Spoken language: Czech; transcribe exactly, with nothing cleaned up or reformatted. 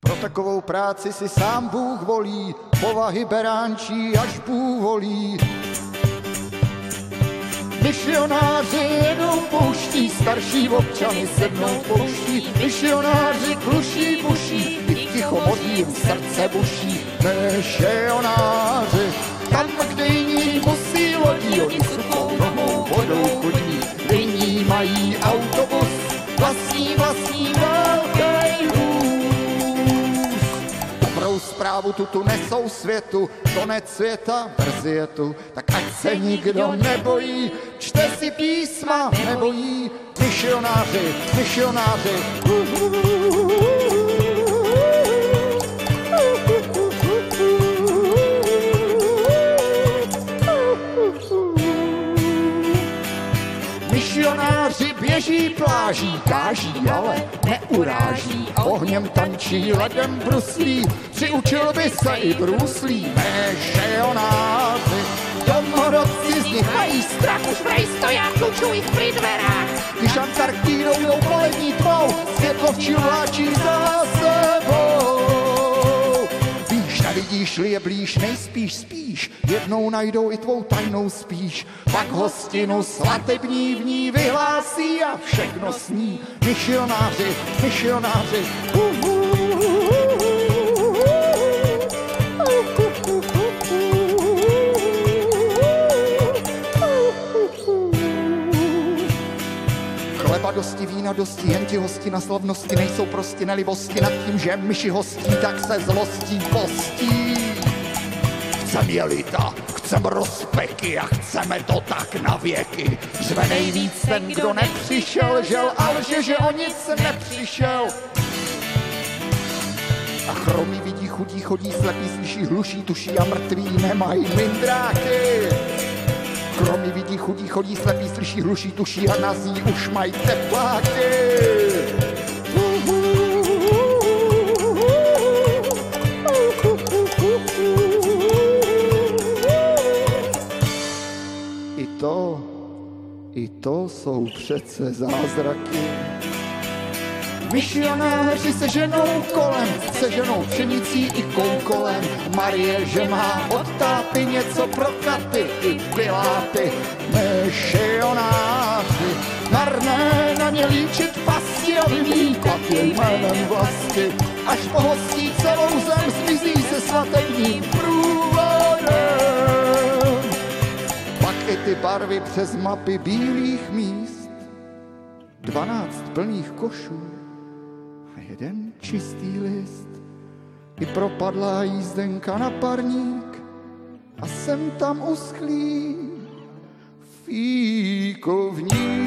Pro takovou práci si sám Bůh volí, povahy beránčí až Bůh volí. Misionáři jedou pouští, starší občany sednou pouští. Misionáři kluší buší, i ticho modlím srdce buší. Misionáři, tam, kde jiní musí lodí, oni suchou nohou vodou chodí. Jiní mají autobus, vlastní, vlastní velký vůz. Dobrou zprávu tuto nesou světu, konec světa, brzy je tu, tak ať se nikdo nebojí, čte si písma, nebojí. Misionáři, misionáři, misionáři běží pláží, káží, ale neuráží. Ohněm tančí, ledem bruslí, přiučil by se i bruslí. Misionáři, domorodci z nich mají strach, už prej stoják, klučují v při dverách. Když Antarktidou jdou polední tmou, světlo včil vláčí za sebou. Víš, nevidíš-li je blíž, nejspíš spíš, jednou najdou i tvou tajnou spíš. Pak hostinu svatební v ní vyhlásí a všechno sní. Misionáři, misionáři, uh, uh, uh, chleba dosti, vína dosti, jen ti hosti na slavnosti nejsou prostě nelibosti nad tím, že myši hostí, tak se zlostí postí. Chcem jelita, chcem rozpeky a chceme to tak na věky. Řve nejvíc ten, kdo nepřišel, žel a lže, že o nic nepřišel. A chromí vidí, chudí, chodí, slepí, slyší, hluší, tuší a mrtví nemají mindráky. Kromy vidí, chudí, chodí, slepí, slyší, hluší, tuší a nazí už mají tepláky. I to, i to jsou přece zázraky. Misionáři se ženou kolem, se ženou pšenicí i koukolem. Marie, že má od táty něco pro katy i piláty. Misionáři, marné na ně líčit pasti a vymýkat je jménem vlasti. Až pohostí celou zem, zmizí se svatebním průvodem. Pak i ty barvy přes mapy bílých míst, dvanáct plných košů a jeden čistý list. I propadlá jízdenka na parník a sem tam uschlý fíkovník.